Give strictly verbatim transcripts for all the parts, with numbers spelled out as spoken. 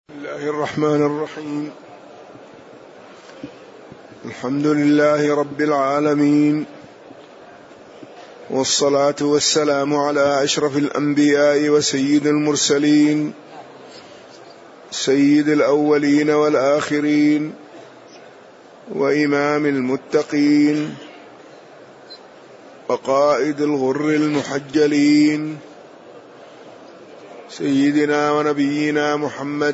بسم الله الرحمن الرحيم. الحمد لله رب العالمين، والصلاة والسلام على أشرف الأنبياء وسيد المرسلين، سيد الأولين والآخرين، وإمام المتقين، وقائد الغر المحجلين، سيدنا ونبينا محمد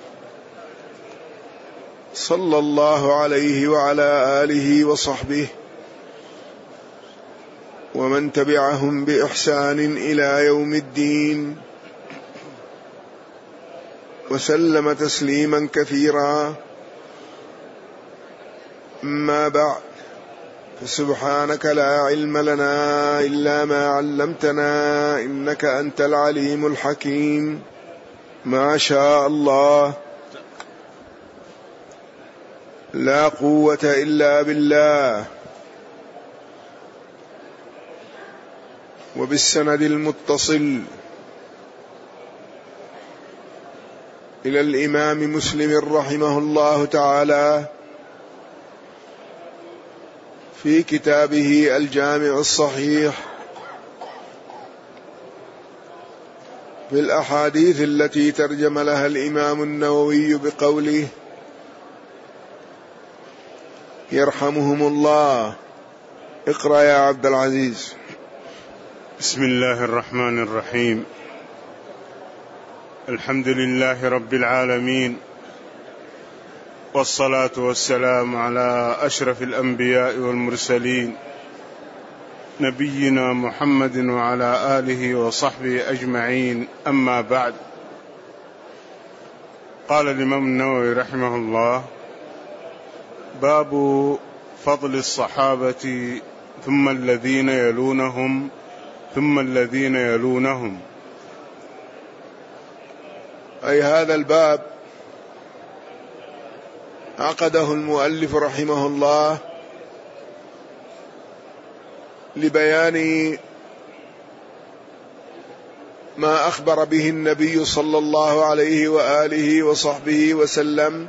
صلى الله عليه وعلى آله وصحبه ومن تبعهم بإحسان إلى يوم الدين، وسلم تسليما كثيرا. أما بعد، فسبحانك لا علم لنا إلا ما علمتنا، إنك أنت العليم الحكيم. ما شاء الله، لا قوة إلا بالله. وبالسند المتصل إلى الإمام مسلم رحمه الله تعالى في كتابه الجامع الصحيح في الأحاديث التي ترجم لها الإمام النووي بقوله يرحمهم الله. اقرأ يا عبد العزيز. بسم الله الرحمن الرحيم. الحمد لله رب العالمين، والصلاة والسلام على أشرف الأنبياء والمرسلين، نبينا محمد وعلى آله وصحبه أجمعين. أما بعد، قال الإمام النووي رحمه الله: باب فضل الصحابة ثم الذين يلونهم ثم الذين يلونهم. أي هذا الباب عقده المؤلف رحمه الله لبيان ما أخبر به النبي صلى الله عليه وآله وصحبه وسلم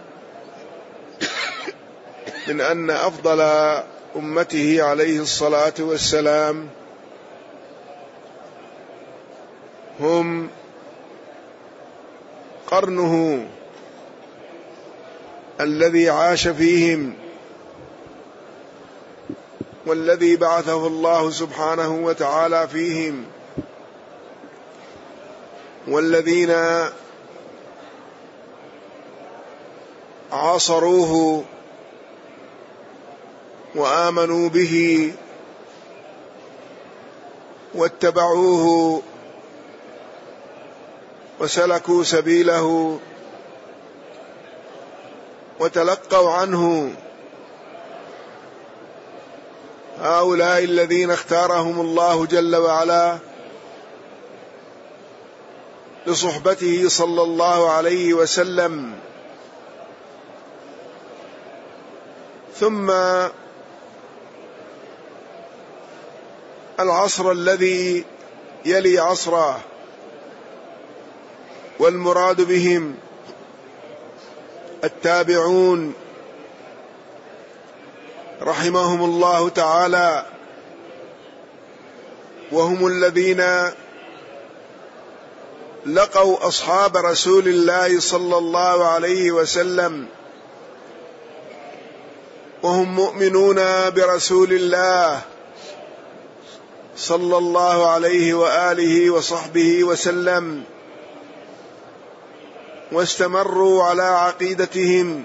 من أن أفضل أمته عليه الصلاة والسلام هم قرنه الذي عاش فيهم، والذي بعثه الله سبحانه وتعالى فيهم، والذين عاصروه وآمنوا به واتبعوه وسلكوا سبيله وتلقوا عنه. هؤلاء الذين اختارهم الله جل وعلا لصحبته صلى الله عليه وسلم. ثم العصر الذي يلي عصره، والمراد بهم التابعون رحمهم الله تعالى، وهم الذين لقوا أصحاب رسول الله صلى الله عليه وسلم، وهم مؤمنون برسول الله صلى الله عليه وآله وصحبه وسلم، واستمروا على عقيدتهم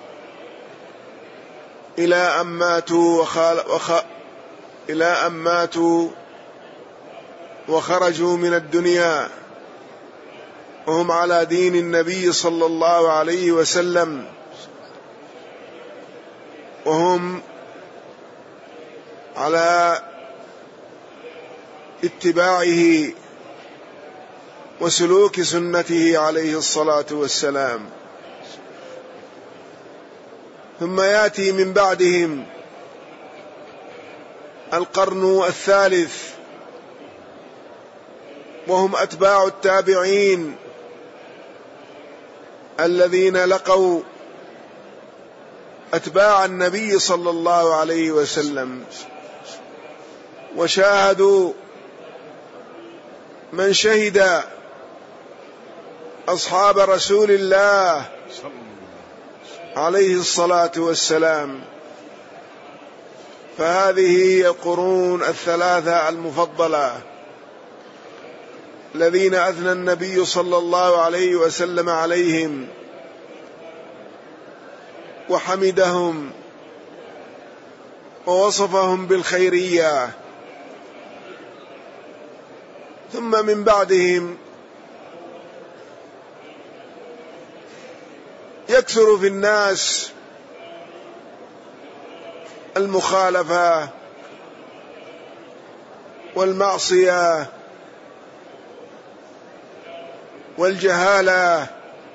إلى أن ماتوا وخال وخ... إلى أن ماتوا وخرجوا من الدنيا وهم على دين النبي صلى الله عليه وسلم، وهم على اتباعه وسلوك سنته عليه الصلاة والسلام. ثم يأتي من بعدهم القرن الثالث، وهم أتباع التابعين الذين لقوا أتباع النبي صلى الله عليه وسلم وشاهدوا من شهد أصحاب رسول الله عليه الصلاة والسلام، فهذه هي القرون الثلاثة المفضلة الذين أثنى النبي صلى الله عليه وسلم عليهم وحمدهم ووصفهم بالخيرية. ثم من بعدهم يكثر في الناس المخالفة والمعصية والجهالة،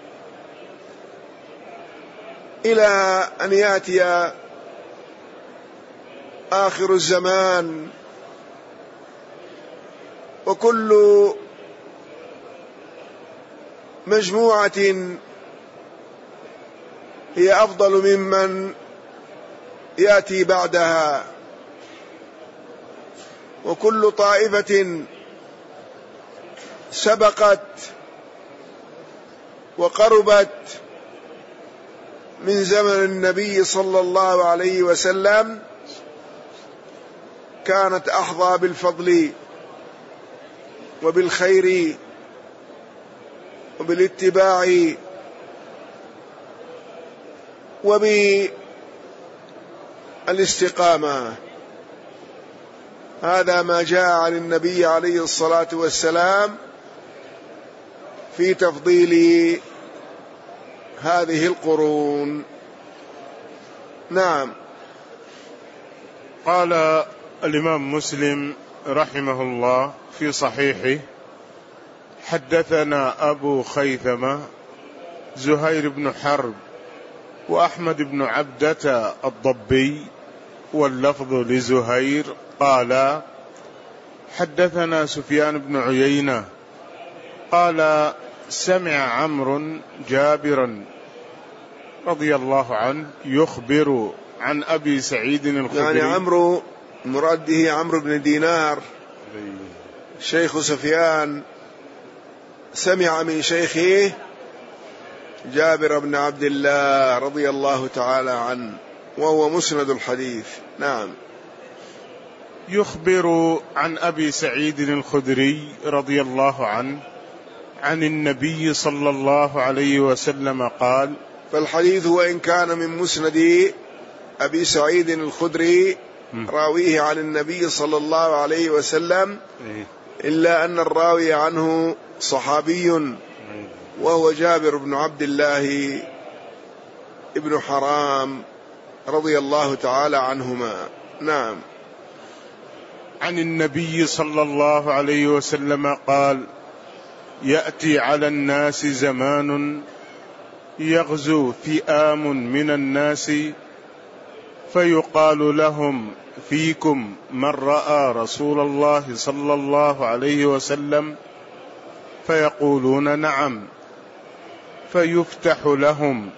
إلى أن يأتي آخر الزمان وكل مجموعة هي أفضل ممن يأتي بعدها، وكل طائفة سبقت وقربت من زمن النبي صلى الله عليه وسلم كانت أحظى بالفضل وبالخير وبالاتباع وبالاستقامة. هذا ما جاء عن النبي عليه الصلاة والسلام في تفضيل هذه القرون. نعم. قال الإمام مسلم رحمه الله في صحيحه: حدثنا أبو خيثمة زهير بن حرب وأحمد بن عبدة الضبي، واللفظ لزهير، قال: حدثنا سفيان بن عيينة قال: سمع عمرو جابرا رضي الله عنه يخبر عن أبي سعيد الخدري. يعني عمرو مراده عمرو بن دينار شيخ سفيان سمع من شيخه جابر بن عبد الله رضي الله تعالى عنه، وهو مسند الحديث. نعم. يخبر عن أبي سعيد الخدري رضي الله عنه عن النبي صلى الله عليه وسلم قال. فالحديث وإن كان من مسند أبي سعيد الخدري راويه عن النبي صلى الله عليه وسلم، إلا أن الراوي عنه صحابي وهو جابر بن عبد الله ابن حرام رضي الله تعالى عنهما. نعم. عن النبي صلى الله عليه وسلم قال: يأتي على الناس زمان يغزو فئام من الناس فيقال لهم: فيكم من رأى رسول الله صلى الله عليه وسلم؟ فيقولون: نعم. فيفتح لهم.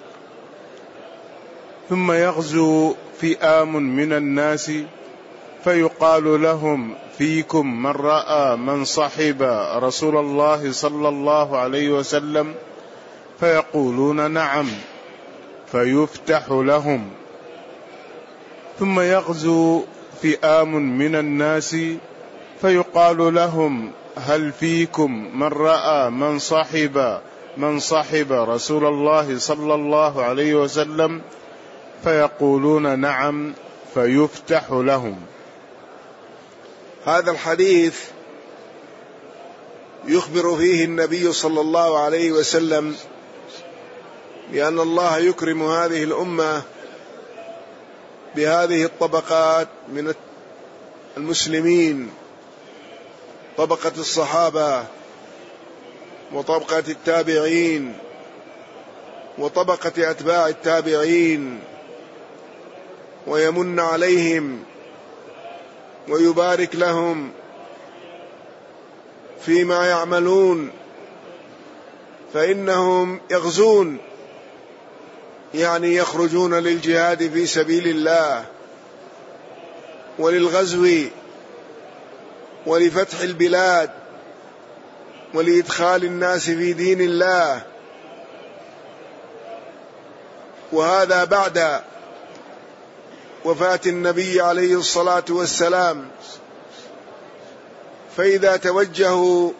ثم يغزو فئام من الناس فيقال لهم: فيكم من رأى من صحب رسول الله صلى الله عليه وسلم؟ فيقولون: نعم. فيفتح لهم. ثم يغزو فئام من الناس فيقال لهم: هل فيكم من رأى من صحب من صحب رسول الله صلى الله عليه وسلم؟ فيقولون: نعم. فيفتح لهم. هذا الحديث يخبر فيه النبي صلى الله عليه وسلم بأن الله يكرم هذه الأمة بهذه الطبقات من المسلمين، طبقة الصحابة وطبقة التابعين وطبقة أتباع التابعين، ويمن عليهم ويبارك لهم فيما يعملون، فإنهم يغزون يعني يخرجون للجهاد في سبيل الله وللغزو ولفتح البلاد ولإدخال الناس في دين الله، وهذا بعد وفاة النبي عليه الصلاة والسلام. فإذا توجهوا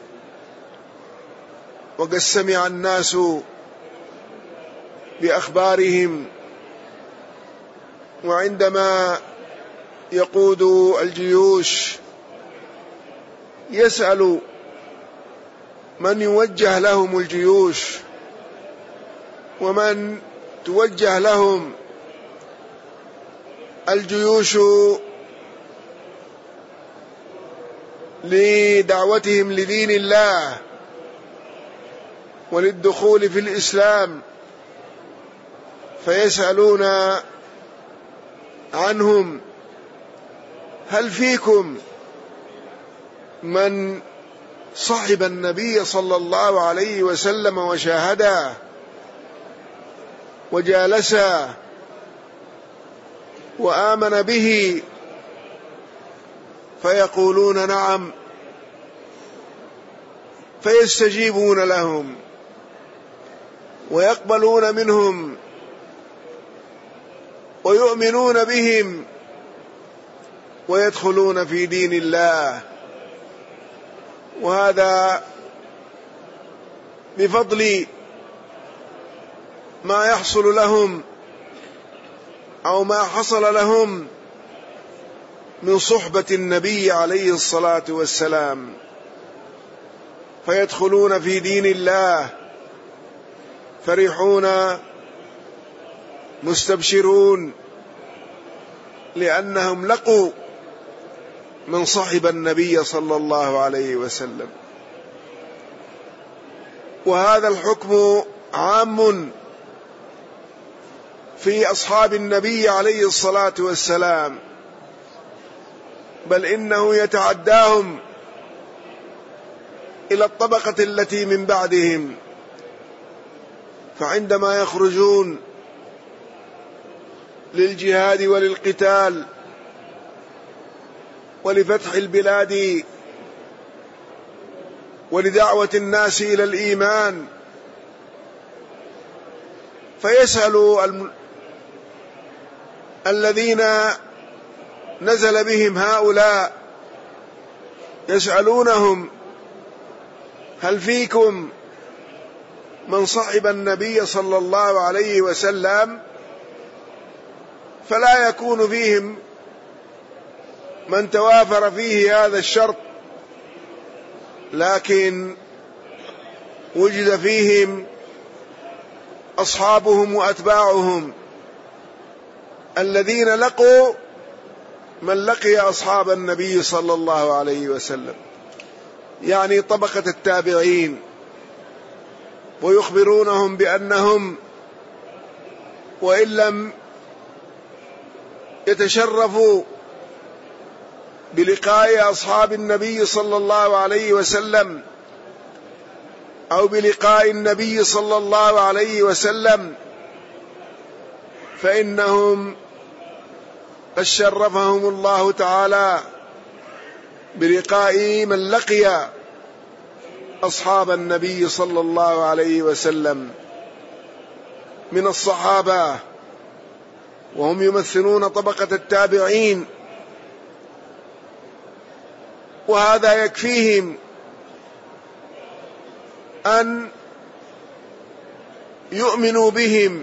وقد سمع الناس بأخبارهم، وعندما يقود الجيوش يسأل من يوجه لهم الجيوش ومن توجه لهم الجيوش لدعوتهم لدين الله وللدخول في الإسلام، فيسألون عنهم: هل فيكم من صحب النبي صلى الله عليه وسلم وشاهده وجالسه وآمن به؟ فيقولون: نعم. فيستجيبون لهم ويقبلون منهم ويؤمنون بهم ويدخلون في دين الله، وهذا بفضل ما يحصل لهم أو ما حصل لهم من صحبة النبي عليه الصلاة والسلام، فيدخلون في دين الله فرحون مستبشرون لأنهم لقوا من صحب النبي صلى الله عليه وسلم. وهذا الحكم عام في أصحاب النبي عليه الصلاة والسلام، بل إنه يتعداهم إلى الطبقة التي من بعدهم، فعندما يخرجون للجهاد وللقتال ولفتح البلاد ولدعوة الناس إلى الإيمان، فيسأل الم... الذين نزل بهم هؤلاء، يسألونهم: هل فيكم من صحب النبي صلى الله عليه وسلم؟ فلا يكون فيهم من توافر فيه هذا الشرط، لكن وجد فيهم أصحابهم وأتباعهم الذين لقوا من لقي أصحاب النبي صلى الله عليه وسلم، يعني طبقة التابعين، ويخبرونهم بأنهم وإن لم يتشرفوا بلقاء أصحاب النبي صلى الله عليه وسلم أو بلقاء النبي صلى الله عليه وسلم، فإنهم قد شرفهم الله تعالى بلقاء من لقي أصحاب النبي صلى الله عليه وسلم من الصحابة، وهم يمثلون طبقة التابعين، وهذا يكفيهم أن يؤمنوا بهم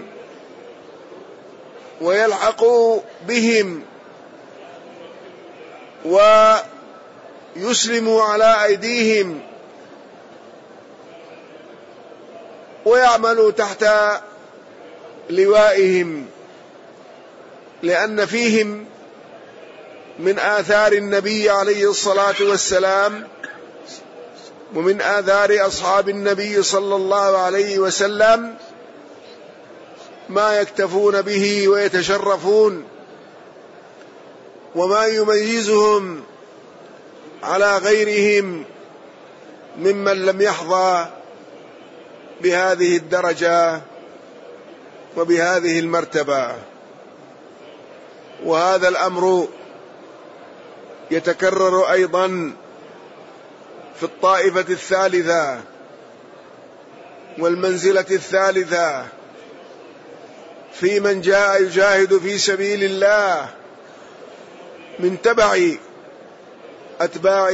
ويلحقوا بهم ويسلموا على أيديهم ويعملوا تحت لوائهم، لأن فيهم من آثار النبي عليه الصلاة والسلام ومن آثار أصحاب النبي صلى الله عليه وسلم ما يكتفون به ويتشرفون، وما يميزهم على غيرهم ممن لم يحظى بهذه الدرجة وبهذه المرتبة. وهذا الأمر يتكرر أيضا في الطائفة الثالثة والمنزلة الثالثة في من جاء يجاهد في سبيل الله من تبع أتباع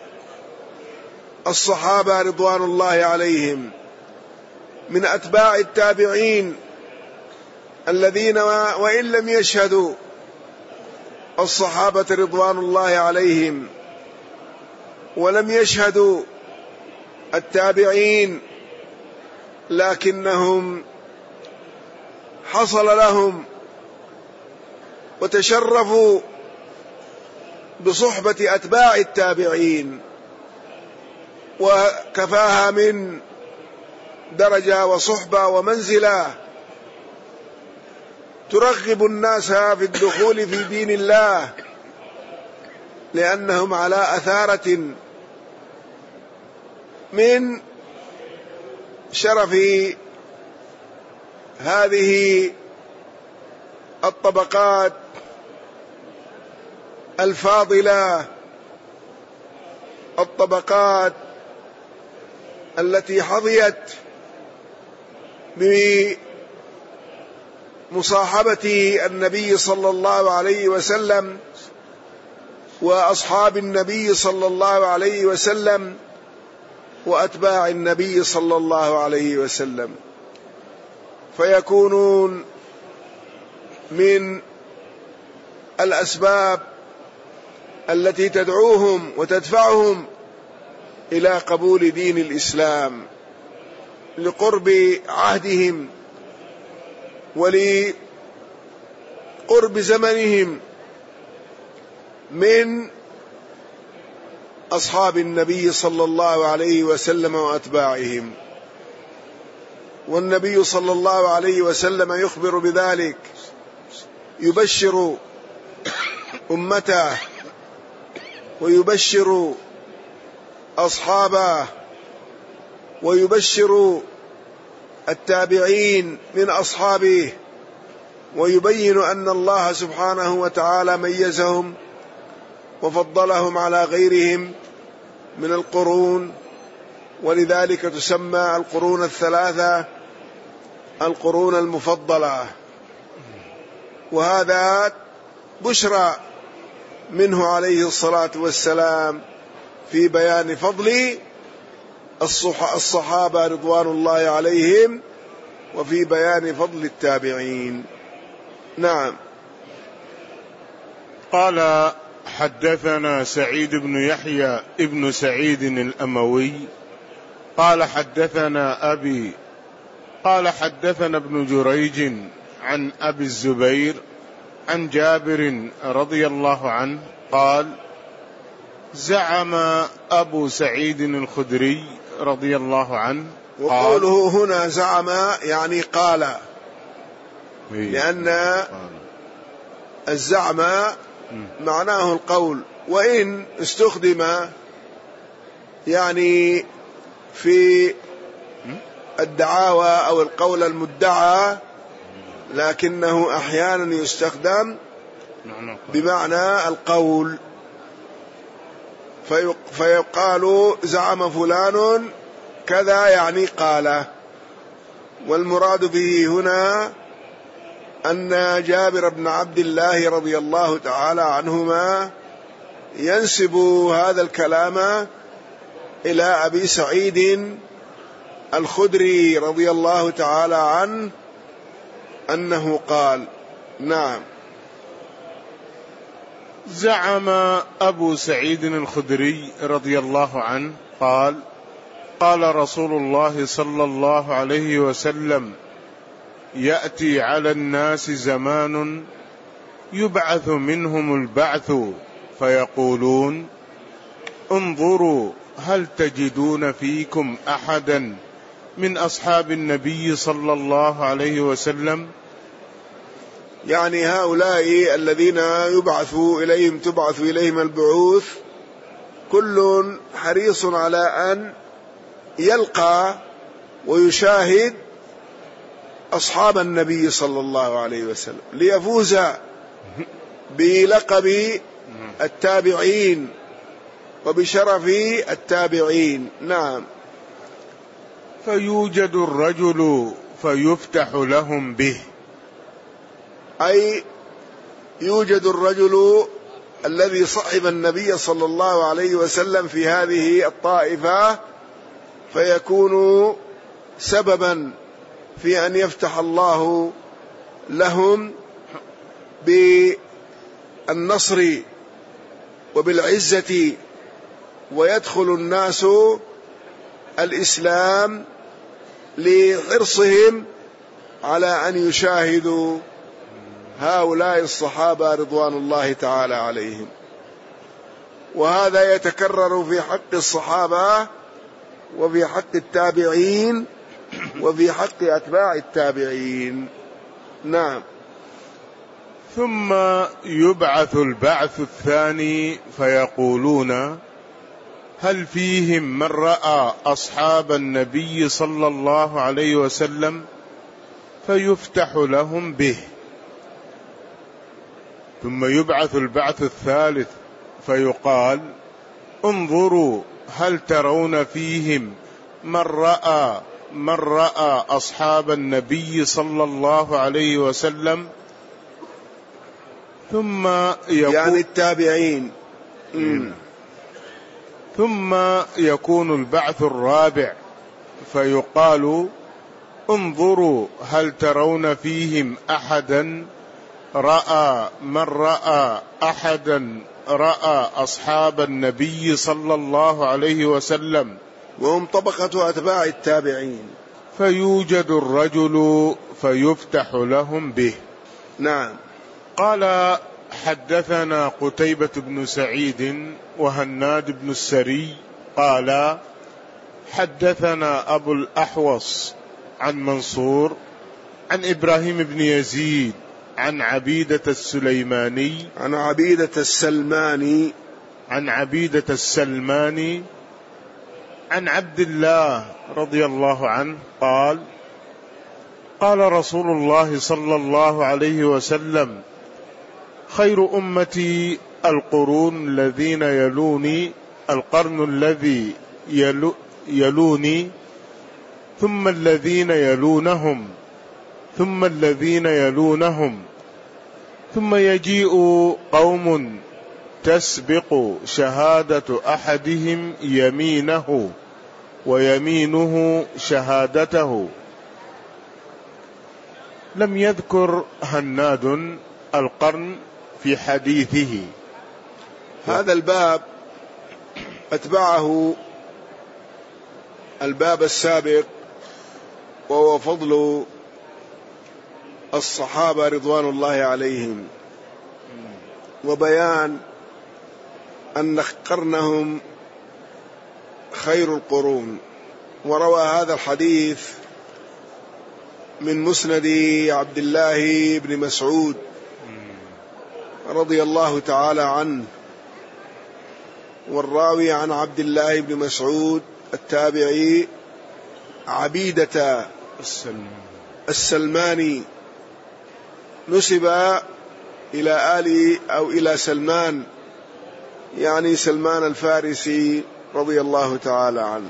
الصحابة رضوان الله عليهم، من أتباع التابعين الذين وإن لم يشهدوا الصحابة رضوان الله عليهم ولم يشهدوا التابعين، لكنهم حصل لهم وتشرفوا بصحبة أتباع التابعين، وكفاها من درجة وصحبة ومنزلة ترغب الناس في الدخول في دين الله، لأنهم على أثارة من شرف هذه الطبقات الفاضلة، الطبقات التي حظيت بمصاحبة النبي صلى الله عليه وسلم وأصحاب النبي صلى الله عليه وسلم وأتباع النبي صلى الله عليه وسلم، فيكونون من الأسباب التي تدعوهم وتدفعهم إلى قبول دين الإسلام لقرب عهدهم ولقرب زمنهم من أصحاب النبي صلى الله عليه وسلم وأتباعهم. والنبي صلى الله عليه وسلم يخبر بذلك، يبشر أمته ويبشر أصحابه ويبشر التابعين من أصحابه، ويبين أن الله سبحانه وتعالى ميزهم وفضلهم على غيرهم من القرون، ولذلك تسمى القرون الثلاثة القرون المفضلة. وهذا بشرى منه عليه الصلاة والسلام في بيان فضل الصحابة رضوان الله عليهم وفي بيان فضل التابعين. نعم. قال: حدثنا سعيد بن يحيى ابن سعيد الأموي قال حدثنا أبي قال حدثنا ابن جريج عن أبي الزبير عن جابر رضي الله عنه قال: زعم أبو سعيد الخدري رضي الله عنه. وقوله هنا زعم يعني قال، لأن الزعم معناه القول، وإن استخدم يعني في الدعاوى أو القول المدعى، لكنه أحيانا يستخدم بمعنى القول، فيقال زعم فلان كذا يعني قال. والمراد به هنا أن جابر بن عبد الله رضي الله تعالى عنهما ينسب هذا الكلام إلى أبي سعيد الخدري رضي الله تعالى عنه أنه قال. نعم. زعم أبو سعيد الخدري رضي الله عنه قال: قال رسول الله صلى الله عليه وسلم: يأتي على الناس زمان يبعث منهم البعث فيقولون: انظروا هل تجدون فيكم أحدا من أصحاب النبي صلى الله عليه وسلم. يعني هؤلاء الذين يبعث إليهم تبعث إليهم البعوث كل حريص على أن يلقى ويشاهد أصحاب النبي صلى الله عليه وسلم ليفوز بلقب التابعين وبشرف التابعين. نعم. فيوجد الرجل فيفتح لهم به، أي يوجد الرجل الذي صحب النبي صلى الله عليه وسلم في هذه الطائفة فيكون سببا في أن يفتح الله لهم بالنصر وبالعزة، ويدخل الناس الإسلام لحرصهم على أن يشاهدوا هؤلاء الصحابة رضوان الله تعالى عليهم. وهذا يتكرر في حق الصحابة وفي حق التابعين وفي حق أتباع التابعين. نعم. ثم يبعث البعث الثاني فيقولون هل فيهم من رأى أصحاب النبي صلى الله عليه وسلم؟ فيفتح لهم به. ثم يبعث البعث الثالث فيقال انظروا هل ترون فيهم من رأى من رأى أصحاب النبي صلى الله عليه وسلم؟ ثم يكون يعني التابعين. ثم يكون البعث الرابع فيقال انظروا هل ترون فيهم أحدا رأى من رأى أحدا رأى أصحاب النبي صلى الله عليه وسلم، وهم طبقة أتباع التابعين. فيوجد الرجل فيفتح لهم به. نعم. قال حدثنا قتيبة بن سعيد وهناد بن السري قال حدثنا أبو الأحوص عن منصور عن إبراهيم بن يزيد عن عبيدة السليماني عن عبيدة السلماني عن عبيدة السلماني عن عبد الله رضي الله عنه قال قال رسول الله صلى الله عليه وسلم خير أمتي القرون الذين يلوني القرن الذي يلوني ثم الذين يلونهم ثم الذين يلونهم ثم يجيء قوم تسبق شهادة أحدهم يمينه ويمينه شهادته. لم يذكر هناد القرن في حديثه. هذا الباب أتبعه الباب السابق وهو فضل الصحابة رضوان الله عليهم وبيان أن قرنهم خير القرون. وروى هذا الحديث من مسند عبد الله بن مسعود رضي الله تعالى عنه، والراوي عن عبد الله بن مسعود التابعي عبيدة السلماني نسب إلى آل أو إلى سلمان، يعني سلمان الفارسي رضي الله تعالى عنه.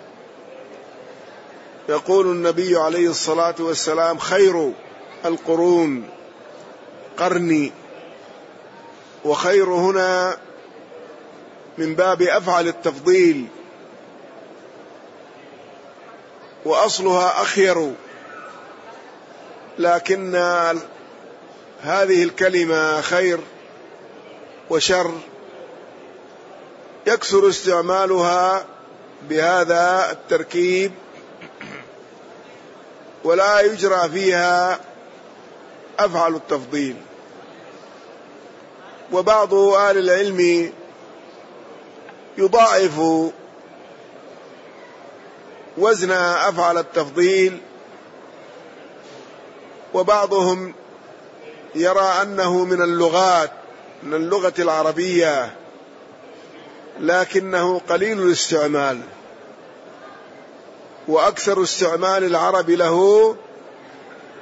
يقول النبي عليه الصلاة والسلام خير القرون قرني، وخير هنا من باب أفعل التفضيل، وأصلها أخير، لكن هذه الكلمة خير وشر يكثر استعمالها بهذا التركيب ولا يجرى فيها أفعل التفضيل. وبعض أهل العلم يضاعف وزن أفعل التفضيل، وبعضهم يرى أنه من اللغات من اللغة العربية، لكنه قليل الاستعمال، وأكثر استعمال العرب له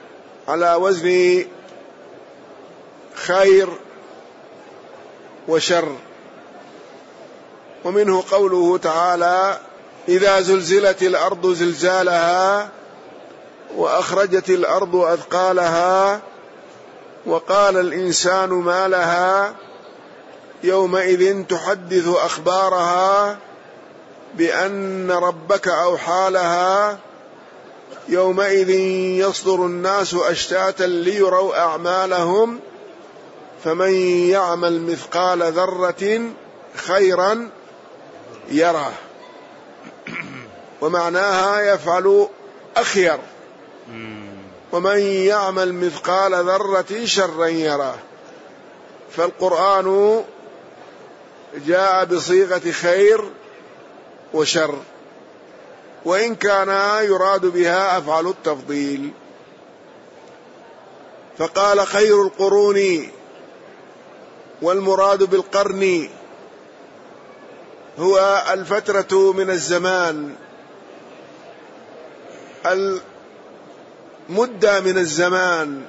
على وزن خير وشر. ومنه قوله تعالى: إذا زلزلت الأرض زلزالها وأخرجت الأرض أثقالها وقال الإنسان ما لها يومئذ تحدث أخبارها بأن ربك أوحى لها يومئذ يصدر الناس أشتاتا ليروا أعمالهم فمن يعمل مثقال ذرة خيرا يره. ومعناها يفعل أخير. ومن يعمل مثقال ذرة شرا يره. فالقرآن جاء بصيغة خير وشر، وإن كان يراد بها أفعل التفضيل. فقال: خير القرون، والمراد بالقرن هو الفترة من الزمان، المدة من الزمان.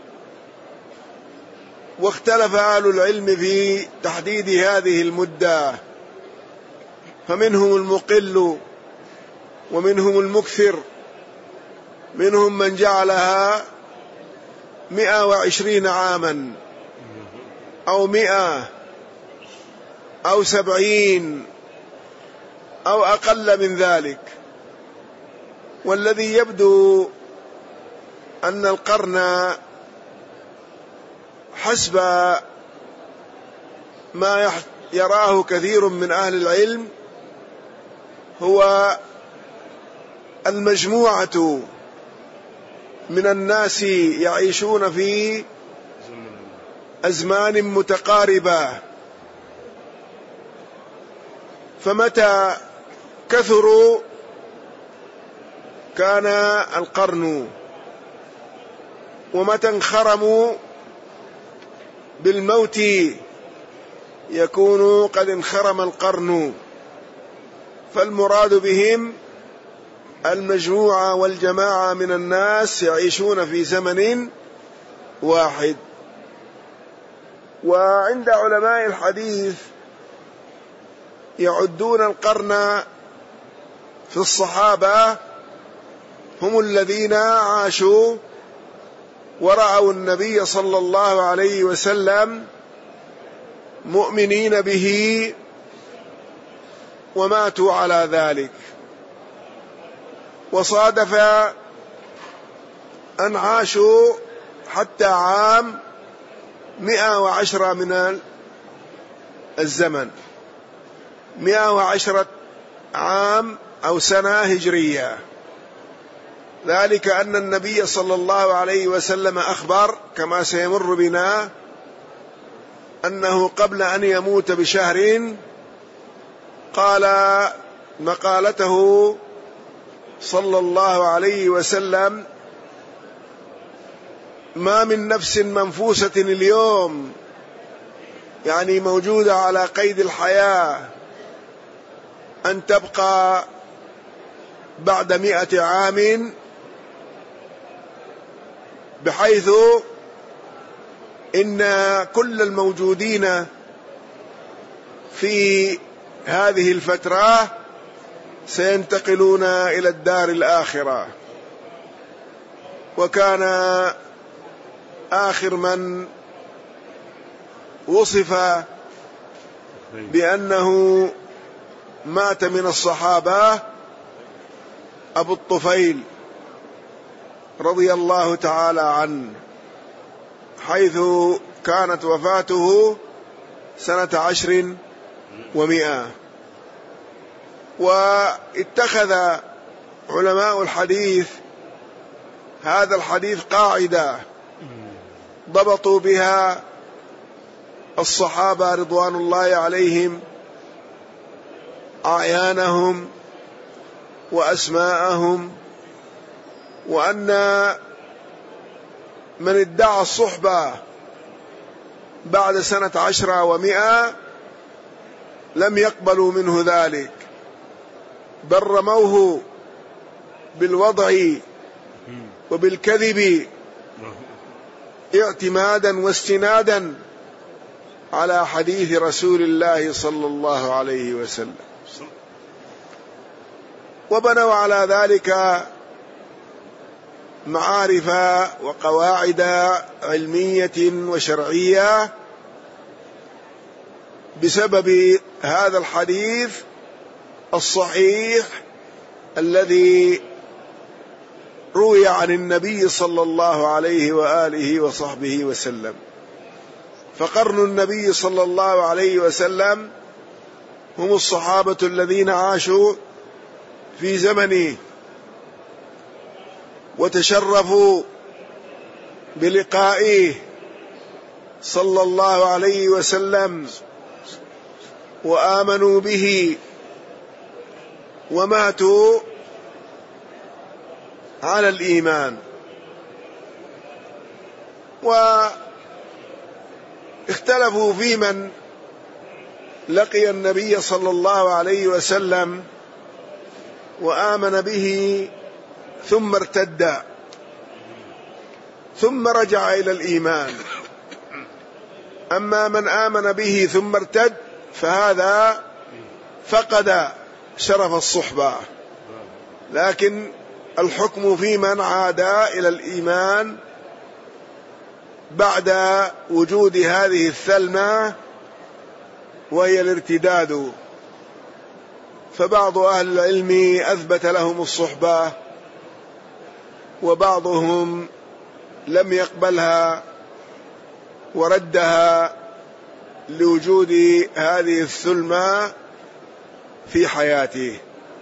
واختلف أهل العلم في تحديد هذه المدة، فمنهم المقل ومنهم المكثر، منهم من جعلها مئة وعشرين عاما أو مئة أو سبعين أو أقل من ذلك. والذي يبدو أن القرن حسب ما يراه كثير من أهل العلم هو المجموعة من الناس يعيشون في أزمان متقاربة، فمتى كثروا كان القرن، ومتى انخرموا بالموت يكون قد انخرم القرن. فالمراد بهم المجموعة والجماعة من الناس يعيشون في زمن واحد. وعند علماء الحديث يعدون القرن في الصحابة هم الذين عاشوا ورأوا النبي صلى الله عليه وسلم مؤمنين به وماتوا على ذلك. وصادف أن عاشوا حتى عام مئة وعشرة من الزمن، مئة وعشرة عام أو سنة هجرية. ذلك أن النبي صلى الله عليه وسلم أخبر كما سيمر بنا أنه قبل أن يموت بشهر قال مقالته صلى الله عليه وسلم: ما من نفس منفوسة اليوم، يعني موجودة على قيد الحياة، أن تبقى بعد مئة عام، بحيث إن كل الموجودين في هذه الفترة سينتقلون إلى الدار الآخرة. وكان آخر من وصف بأنه مات من الصحابة أبو الطفيل رضي الله تعالى عنه، حيث كانت وفاته سنة عشر ومئة. واتخذ علماء الحديث هذا الحديث قاعدة ضبطوا بها الصحابة رضوان الله عليهم أعيانهم وأسماءهم، وأن من ادعى الصحبة بعد سنة عشرة ومئة لم يقبلوا منه ذلك، بل رموه بالوضع وبالكذب اعتمادا واستنادا على حديث رسول الله صلى الله عليه وسلم، وبنوا على ذلك معارف وقواعد علمية وشرعية بسبب هذا الحديث الصحيح الذي روي عن النبي صلى الله عليه وآله وصحبه وسلم. فقرن النبي صلى الله عليه وسلم هم الصحابة الذين عاشوا في زمنه وتشرفوا بلقائه صلى الله عليه وسلم وآمنوا به وماتوا على الإيمان، واختلفوا في من لقي النبي صلى الله عليه وسلم وآمن به ثم ارتد ثم رجع إلى الإيمان. أما من آمن به ثم ارتد فهذا فقد شرف الصحبة، لكن الحكم في من عاد إلى الإيمان بعد وجود هذه الثلمة وهي الارتداد. فبعض أهل العلم أثبت لهم الصحبة وبعضهم لم يقبلها وردها لوجود هذه الثلمة في حياته.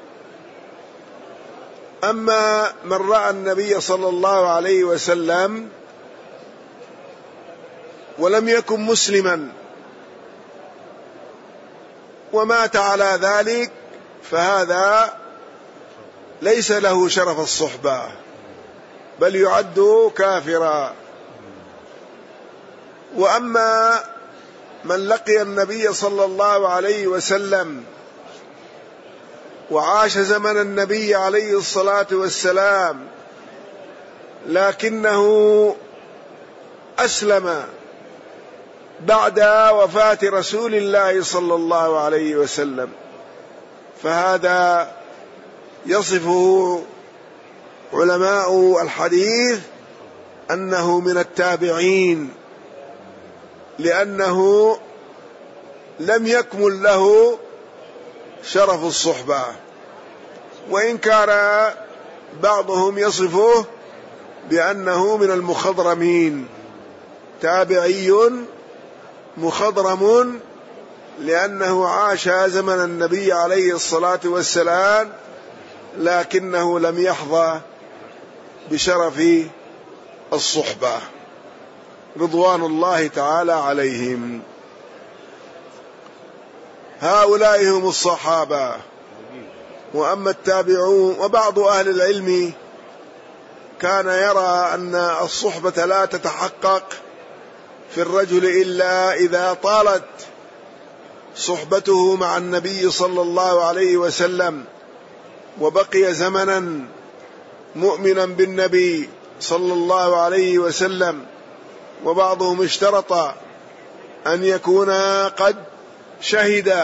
أما من رأى النبي صلى الله عليه وسلم ولم يكن مسلما ومات على ذلك فهذا ليس له شرف الصحبة بل يعد كافرا. وأما من لقي النبي صلى الله عليه وسلم وعاش زمن النبي عليه الصلاة والسلام لكنه أسلم بعد وفاة رسول الله صلى الله عليه وسلم، فهذا يصفه علماء الحديث أنه من التابعين، لأنه لم يكمل له شرف الصحبة، وإن كان بعضهم يصفه بأنه من المخضرمين، تابعي مخضرم لأنه عاش زمن النبي عليه الصلاة والسلام لكنه لم يحظى بشرف الصحبة رضوان الله تعالى عليهم. هؤلاء هم الصحابة. وأما التابعون وبعض أهل العلم كان يرى أن الصحبة لا تتحقق في الرجل إلا إذا طالت صحبته مع النبي صلى الله عليه وسلم وبقي زمنا مؤمنا بالنبي صلى الله عليه وسلم. وبعضهم اشترط أن يكون قد شهد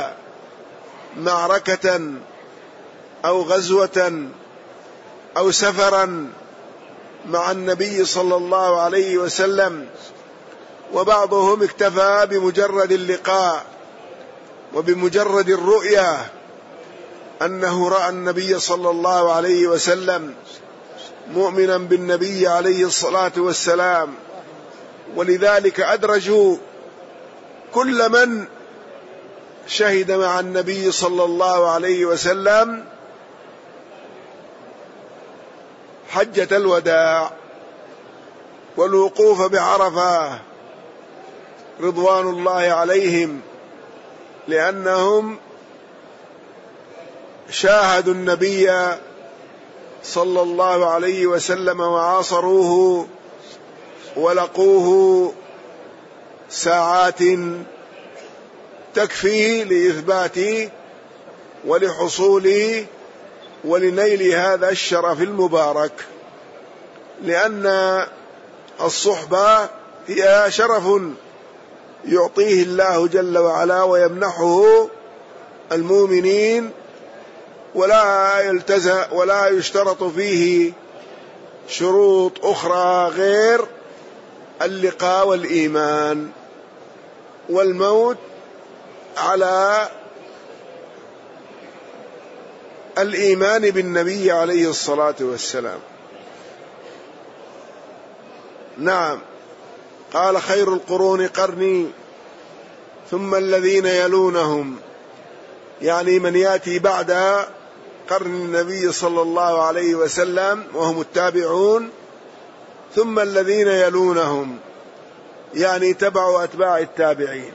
معركة أو غزوة أو سفرا مع النبي صلى الله عليه وسلم، وبعضهم اكتفى بمجرد اللقاء وبمجرد الرؤيا أنه رأى النبي صلى الله عليه وسلم مؤمنا بالنبي عليه الصلاة والسلام، ولذلك أدرجوا كل من شهد مع النبي صلى الله عليه وسلم حجة الوداع والوقوف بعرفة رضوان الله عليهم، لأنهم شاهدوا النبي صلى الله عليه وسلم وعاصروه ولقوه ساعات تكفي لإثبات ولحصول ولنيل هذا الشرف المبارك. لأن الصحبة هي شرف يعطيه الله جل وعلا ويمنحه المؤمنين، ولا يلتزم ولا يشترط فيه شروط أخرى غير اللقاء والإيمان والموت على الإيمان بالنبي عليه الصلاة والسلام. نعم، قال خير القرون قرني ثم الذين يلونهم، يعني من يأتي بعد قرن النبي صلى الله عليه وسلم وهم التابعون، ثم الذين يلونهم يعني تبع أتباع التابعين.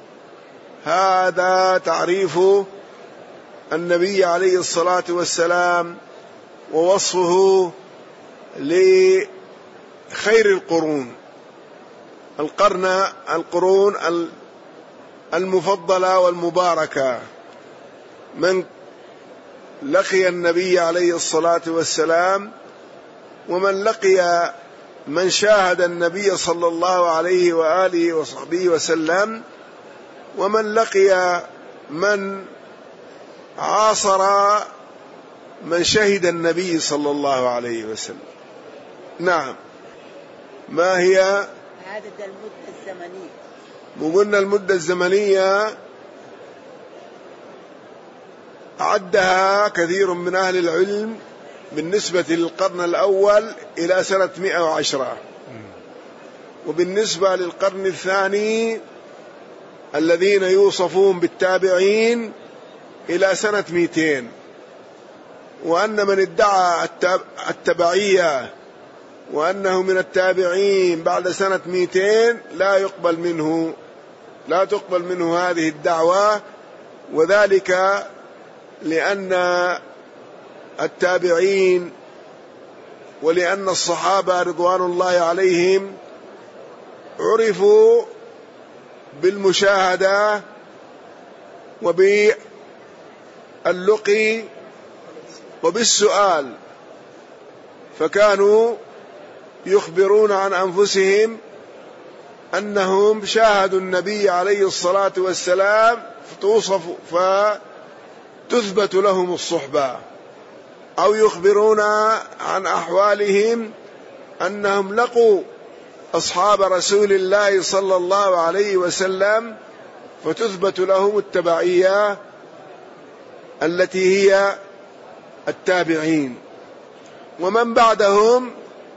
هذا تعريف النبي عليه الصلاة والسلام ووصفه لخير القرون. القرن القرون المفضلة والمباركة، من لقي النبي عليه الصلاة والسلام، ومن لقي من شاهد النبي صلى الله عليه وآله وصحبه وسلم، ومن لقي من عاصر من شهد النبي صلى الله عليه وسلم. نعم. ما هي عدد المدة الزمنية؟ وقلنا المدة الزمنية عدها كثير من أهل العلم بالنسبة للقرن الأول إلى سنة مئة وعشرة، وبالنسبة للقرن الثاني الذين يوصفون بالتابعين إلى سنة مئتين، وأن من ادعى التبعية وأنه من التابعين بعد سنة مئتين لا يقبل منه لا تقبل منه هذه الدعوة، وذلك لأن التابعين ولأن الصحابة رضوان الله عليهم عرفوا بالمشاهدة وباللقي وبالسؤال، فكانوا يخبرون عن أنفسهم أنهم شاهدوا النبي عليه الصلاة والسلام فتوصف فتثبت لهم الصحبة، أو يخبرون عن أحوالهم أنهم لقوا أصحاب رسول الله صلى الله عليه وسلم فتثبت لهم التبعية التي هي التابعين. ومن بعدهم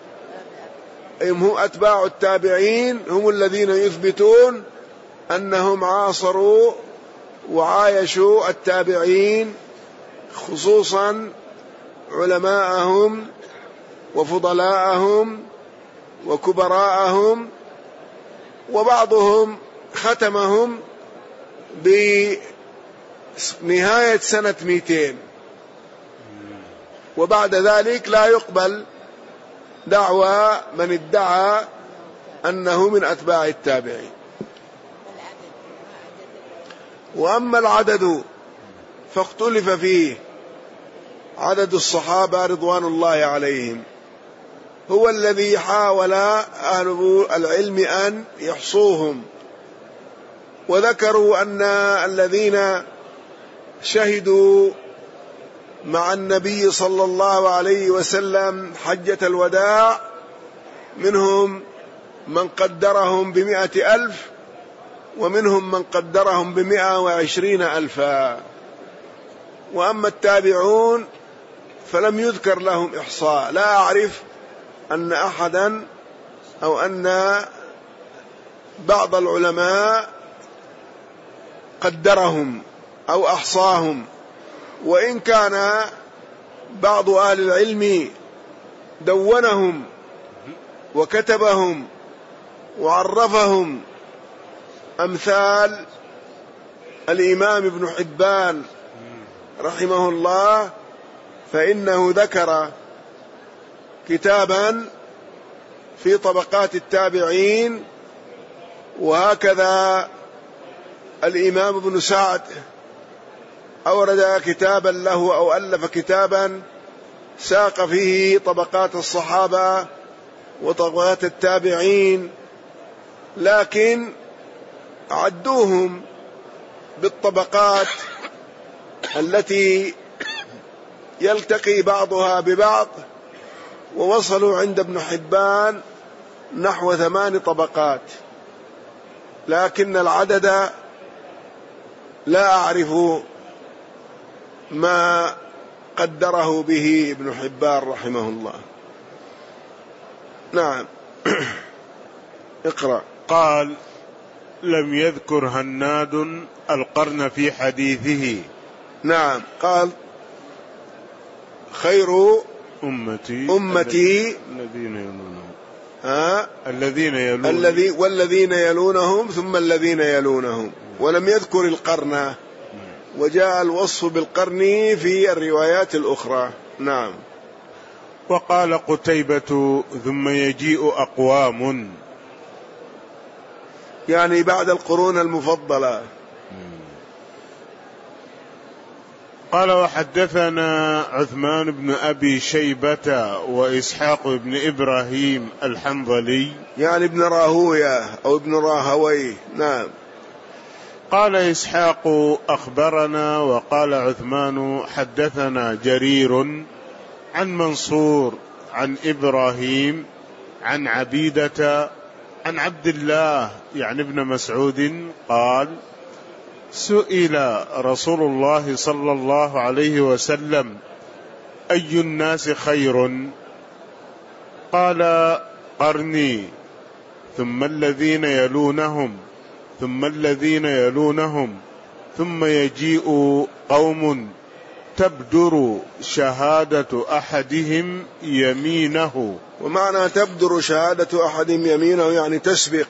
هم أتباع التابعين، هم الذين يثبتون أنهم عاصروا وعايشوا التابعين، خصوصا علماءهم وفضلاءهم وكبراءهم، وبعضهم ختمهم بنهاية سنة مئتين، وبعد ذلك لا يقبل دعوى من ادعى أنه من أتباع التابعين. وأما العدد فاختلف فيه. عدد الصحابة رضوان الله عليهم هو الذي حاول أهل العلم أن يحصوهم، وذكروا أن الذين شهدوا مع النبي صلى الله عليه وسلم حجة الوداع منهم من قدرهم بمئة ألف، ومنهم من قدرهم بمئة وعشرين ألفا. وأما التابعون فلم يذكر لهم إحصاء، لا أعرف أن أحدا أو أن بعض العلماء قدرهم أو أحصاهم، وإن كان بعض أهل العلم دونهم وكتبهم وعرفهم، أمثال الإمام ابن حبان رحمه الله، فإنه ذكر كتابا في طبقات التابعين، وهكذا الإمام ابن سعد أورد كتابا له أو ألف كتابا ساق فيه طبقات الصحابة وطبقات التابعين، لكن عدوهم بالطبقات التي يلتقي بعضها ببعض، ووصلوا عند ابن حبان نحو ثمان طبقات، لكن العدد لا أعرف ما قدره به ابن حبان رحمه الله. نعم. اقرأ. قال: لم يذكر هناد القرن في حديثه. نعم. قال: خير أمتي أمتي الذين يلونهم ها الذين يلونهم الذي والذين يلونهم ثم الذين يلونهم، ولم يذكر القرن، وجاء الوصف بالقرن في الروايات الأخرى. نعم. وقال قتيبة: ثم يجيء أقوام، يعني بعد القرون المفضلة. قال: وحدثنا عثمان بن أبي شيبة وإسحاق بن إبراهيم الحنظلي، يعني ابن راهوية أو ابن راهوي. نعم. قال إسحاق: أخبرنا، وقال عثمان: حدثنا جرير عن منصور عن إبراهيم عن عبيدة عن عبد الله يعني ابن مسعود قال: سئل رسول الله صلى الله عليه وسلم: أي الناس خير؟ قال: قرني، ثم الذين يلونهم، ثم الذين يلونهم، ثم يجيء قوم تبدر شهادة أحدهم يمينه. ومعنى تبدر شهادة أحدهم يمينه يعني تسبق،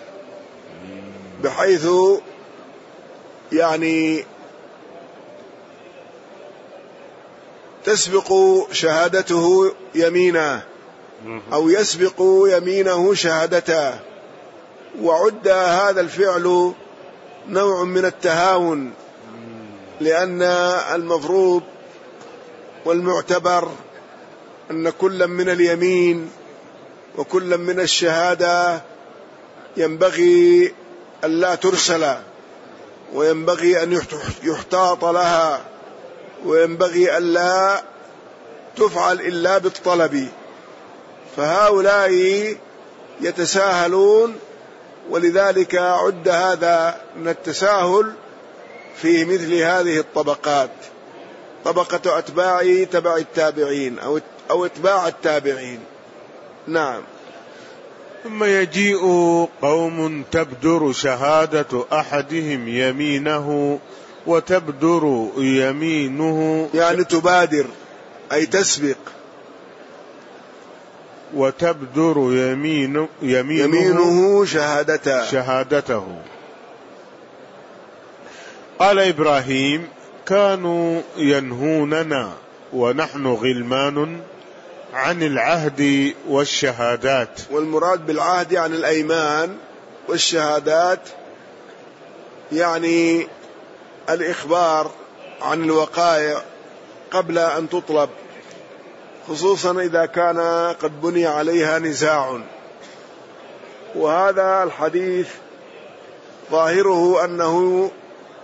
بحيث يعني تسبق شهادته يمينه أو يسبق يمينه شهادته. وعد هذا الفعل نوع من التهاون، لأن المفروض والمعتبر أن كل من اليمين وكل من الشهادة ينبغي أن لا ترسل، وينبغي أن يحتاط لها، وينبغي أن لا تفعل إلا بالطلب. فهؤلاء يتساهلون، ولذلك عد هذا من التساهل في مثل هذه الطبقات، طبقة أتباع تبع التابعين أو أو اتباع التابعين. نعم. ثم يجيء قوم تبدر شهادة أحدهم يمينه وتبدر يمينه، يعني تبادر أي تسبق، وتبدر يمين يمينه, يمينه شهادته شهادته. قال إبراهيم: كانوا ينهوننا ونحن غلمان عن العهد والشهادات. والمراد بالعهد يعني الأيمان، والشهادات يعني الإخبار عن الوقائع قبل أن تطلب، خصوصا إذا كان قد بني عليها نزاع. وهذا الحديث ظاهره أنه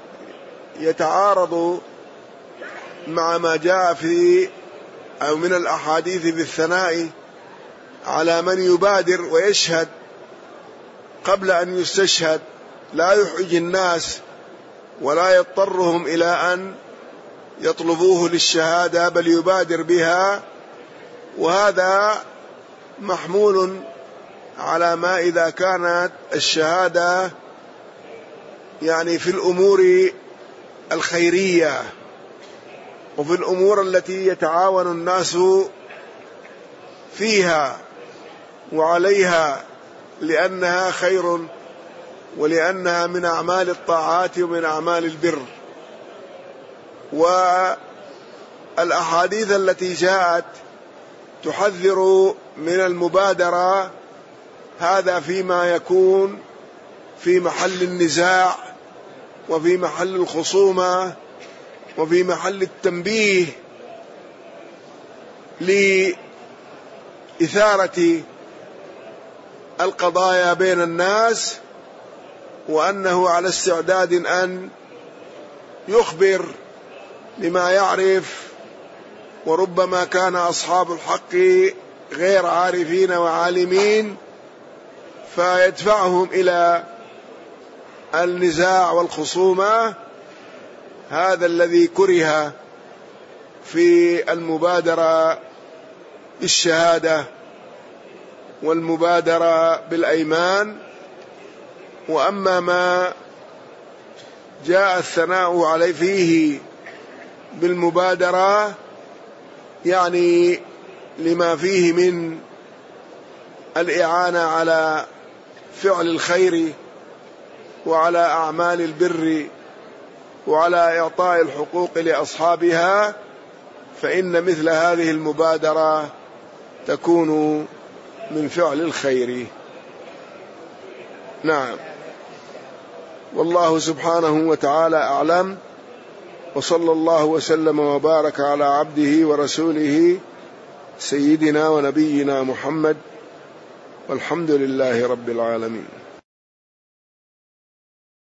يتعارض مع ما جاء في أو من الأحاديث بالثناء على من يبادر ويشهد قبل أن يستشهد، لا يحرج الناس ولا يضطرهم إلى أن يطلبوه للشهادة، بل يبادر بها. وهذا محمول على ما إذا كانت الشهادة يعني في الأمور الخيرية وفي الأمور التي يتعاون الناس فيها وعليها، لأنها خير ولأنها من أعمال الطاعات ومن أعمال البر. والأحاديث التي جاءت تحذر من المبادرة، هذا فيما يكون في محل النزاع وفي محل الخصومة وفي محل التنبيه لإثارة القضايا بين الناس، وأنه على استعداد أن يخبر بما يعرف، وربما كان أصحاب الحق غير عارفين وعالمين فيدفعهم إلى النزاع والخصومة. هذا الذي كره في المبادرة بالشهادة والمبادرة بالأيمان. وأما ما جاء الثناء عليه فيه بالمبادرة يعني لما فيه من الإعانة على فعل الخير وعلى أعمال البر وعلى إعطاء الحقوق لأصحابها، فإن مثل هذه المبادرة تكون من فعل الخير. نعم، والله سبحانه وتعالى أعلم، وصلى الله وسلم وبارك على عبده ورسوله سيدنا ونبينا محمد، والحمد لله رب العالمين.